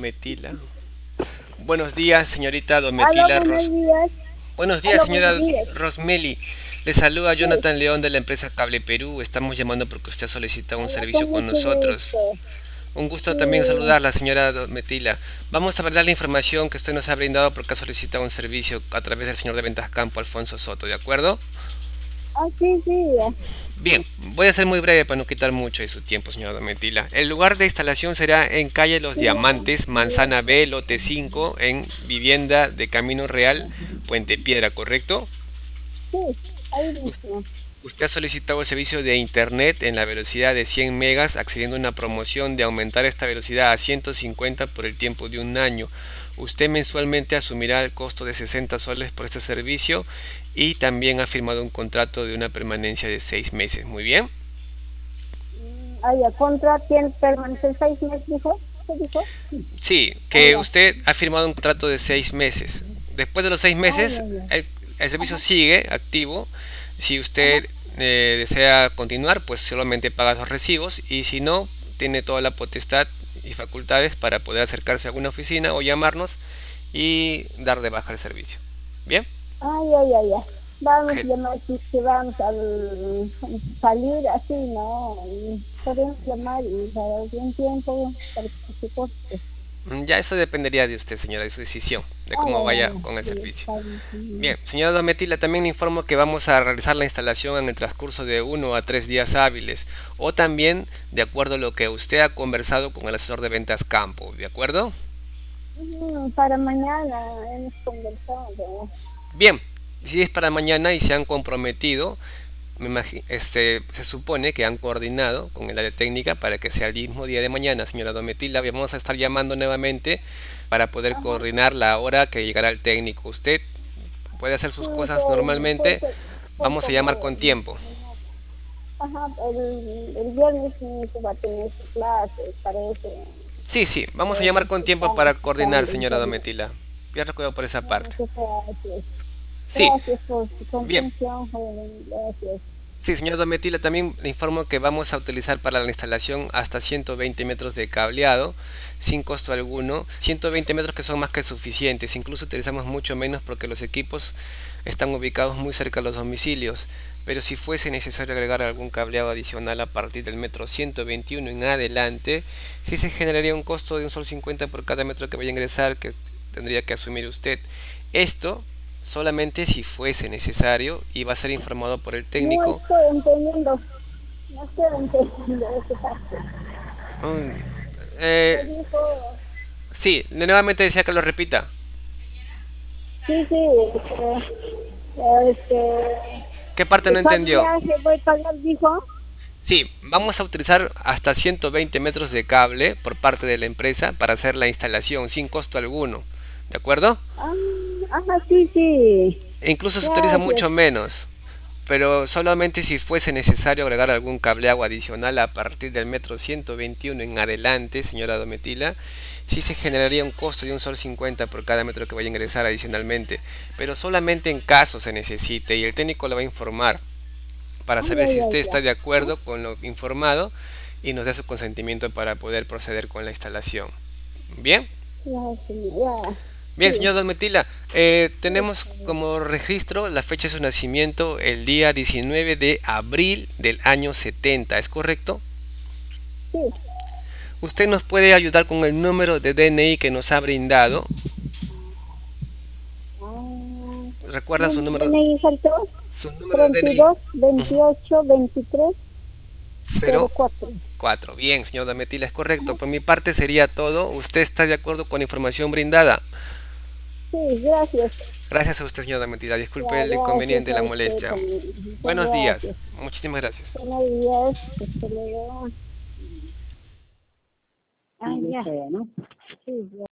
Dometila. Buenos días, señorita Aló, Dometila buenos días. Buenos días, Aló, buenos señora días. Rosmeli. Le saluda Sí, Jonathan León de la empresa Cable Perú. Estamos llamando porque usted ha solicitado un hola, servicio con con mucho nosotros. gusto. Un gusto también Sí, saludarla, señora Dometila. Vamos a ver la información que usted nos ha brindado porque ha solicitado un servicio a través del señor de Ventas Campo, Alfonso Soto, ¿de acuerdo? sí, sí. Bien, voy a ser muy breve para no quitar mucho de su tiempo, señora Dometila. El lugar de instalación será en calle Los Sí, Diamantes, Manzana B, lote 5, en vivienda de Camino Real, Puente Piedra, ¿correcto? sí, ahí mismo. Usted ha solicitado el servicio de Internet en la velocidad de 100 megas, accediendo a una promoción de aumentar esta velocidad a 150 por el tiempo de un año. Usted mensualmente asumirá el costo de 60 soles por este servicio y también ha firmado un contrato de una permanencia de 6 meses. Muy bien. Ya, contra tiene permanecer 6 meses, dijo. ¿Qué dijo? Sí, que Ya. usted ha firmado un contrato de 6 meses. Después de los seis Ya, meses, ya. el servicio Ajá, sigue activo. Si ajá. usted desea continuar, pues solamente paga los recibos y si no, tiene toda la potestad y facultades para poder acercarse a alguna oficina o llamarnos y dar de baja el servicio. Bien, Ya. Vamos a Gen- llamar si es que vamos a salir así, ¿no? Y podemos llamar y dar algún tiempo para que se corte. ya eso dependería de usted, señora, de su decisión, de cómo vaya Ya. con el Sí, servicio. está bien, sí. Bien, señora Dometila, también le informo que vamos a realizar la instalación en el transcurso de 1 a 3 días hábiles o también de acuerdo a lo que usted ha conversado con el asesor de ventas campo, ¿de acuerdo? Para mañana hemos conversado. Bien, si es para mañana y se han comprometido, se supone que han coordinado con el área técnica para que sea el mismo día de mañana, señora Dometila. Vamos a estar llamando nuevamente para poder Ajá. coordinar la hora que llegará el técnico. Usted puede hacer Sí, sus cosas fue, normalmente, fue, fue vamos a llamar como, con tiempo. ajá, el viernes mi hijo va a tener su clase, parece, Sí, sí, vamos a pero llamar con se tiempo están para coordinar, ajustando señora internet. Dometila. Ya recuerdo por esa parte. Muchas gracias. Sí, Gracias por su bien. comprensión, joven. Gracias. Sí, señora Dometila, también le informo que vamos a utilizar para la instalación hasta 120 metros de cableado sin costo alguno. 120 metros que son más que suficientes. Incluso utilizamos mucho menos porque los equipos están ubicados muy cerca de los domicilios. Pero si fuese necesario agregar algún cableado adicional a partir del metro 121 en adelante, sí se generaría un costo de un sol 50 por cada metro que vaya a ingresar que tendría que asumir usted. Esto solamente si fuese necesario y va a ser informado por el No técnico. estoy entendiendo, no estoy entendiendo esa parte. Mm, ¿Qué eh, dijo? sí, nuevamente decía que lo repita. Sí, sí, ¿Qué parte no ¿cuánto entendió? viaje voy a pagar, dijo? Sí, vamos a utilizar hasta 120 metros de cable por parte de la empresa para hacer la instalación sin costo alguno. ¿De acuerdo? Ah, ajá, sí, sí. E incluso se utiliza Gracias. mucho menos, pero solamente si fuese necesario agregar algún cableado adicional a partir del metro 121 en adelante, señora Dometila, sí se generaría un costo de un sol 50 por cada metro que vaya a ingresar adicionalmente, pero solamente en caso se necesite y el técnico le va a informar para saber si usted Ya. está de Ajá. acuerdo con lo informado y nos da su consentimiento para poder proceder con la instalación. Bien. Ya, sí, ya. Bien, Sí, señor Domitila, sí, tenemos como registro la fecha de su nacimiento el día 19 de abril del año 70, ¿es correcto? sí. ¿Usted nos puede ayudar con el número de DNI que nos ha brindado? Ah, ¿Recuerda DNI faltó su número de DNI? 32 28 23 Cero 04. 4. Bien, señor Domitila, es correcto. Ajá. Por mi parte sería todo. ¿Usted está de acuerdo con la información brindada? Sí, gracias. Gracias a usted, señor Domitila. Ya, Disculpe el gracias inconveniente y la a usted molestia. también. Muchas Buenos días. gracias. Muchísimas gracias. Buenos días. Hasta luego. Ah, ya. ¿No? Sí, ya.